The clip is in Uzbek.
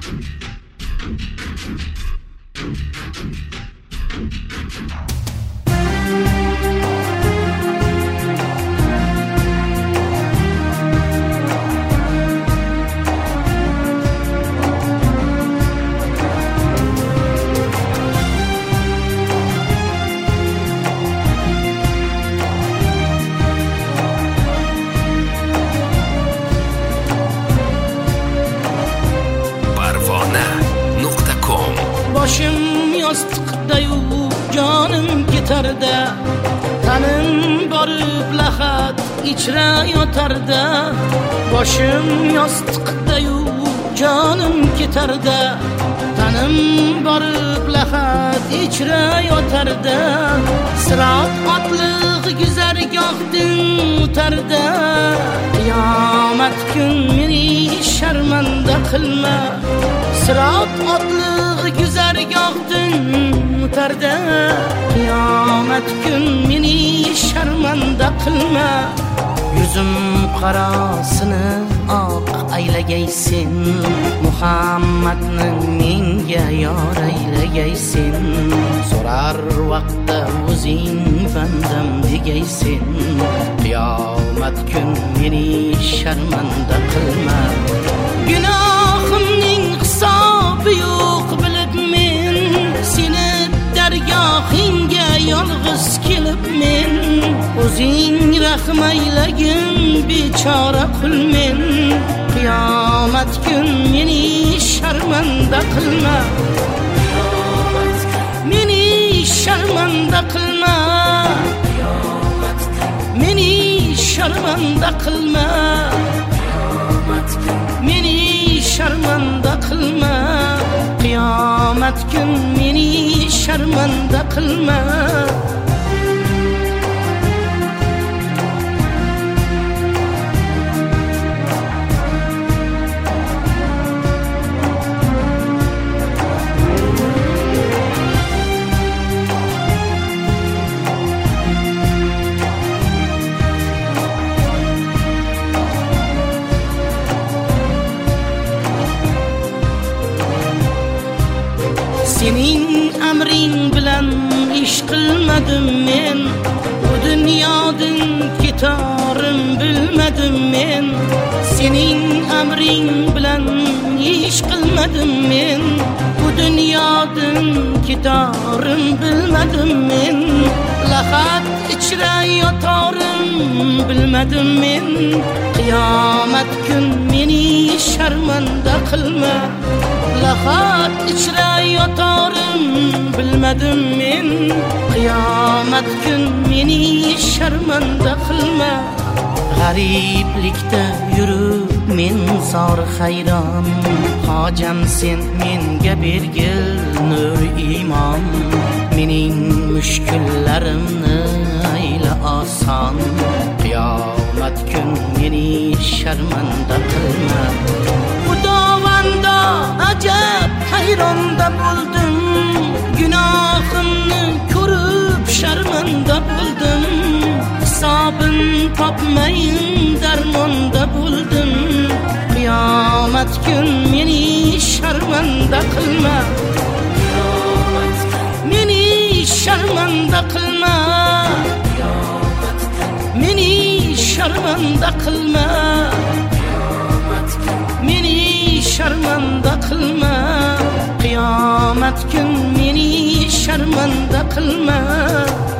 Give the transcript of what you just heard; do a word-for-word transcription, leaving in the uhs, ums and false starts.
Boshim yostiqda-yu jonim ketarda, tanim borib lahat ichra yotarda. Boshim yostiqda-yu jonim ketarda, tanim borib lahat ichra yotarda. Sirat otliq guzargohdan o'tarda, qiyomat kun meni sharmanda qilma. Sirat otliq guzargohdan o'tarda, qiyomat kun meni sharmanda qilma. Yuzim qarosini oq aylagaysen, Muhammadni menga yor aylagaysen. So'rar vaqtda o'zing bandam degaysen, qiyomat kun meni sharmanda qilma. Gunohimning hisobi yo'q bilib men, seni dargohingga yolg'iz kelib men. O'zing rahm aylagin bechora qul men, qiyomat kun meni sharmanda qilma. Meni sharmanda qilma, meni sharmanda qilma, meni sharmanda qilma. Qiyomat kun meni sharmanda qilma. Sening amring bilan ish qilmadim men, bu dunyodan ketarim bilmadim men. Sening amring bilan ish qilmadim men, bu dunyodan ketarim bilmadim men. Lahat ichra yotarim bilmadim men, qiyomat kun meni sharmanda qilma. Lahat ichra yotarim bilmadim men, qiyomat kun meni sharmanda qilma. G'ariblikda yurib men zor hayron, hojam sen menga bergil nur iymon. Mening mushkullarimni ayla oson, qiyomat kun meni sharmanda qilma. Xudovando ajab hayronda bo'ldim, gunohimni ko'rib sharmanda bo'ldim. Hisobim topmayin darmonda bo'ldim, qiyomat kun meni sharmanda qilma. Meni sharmanda qilma, meni sharmanda qilma, meni sharmanda qilma. Qiyomat kun meni sharmanda qilma.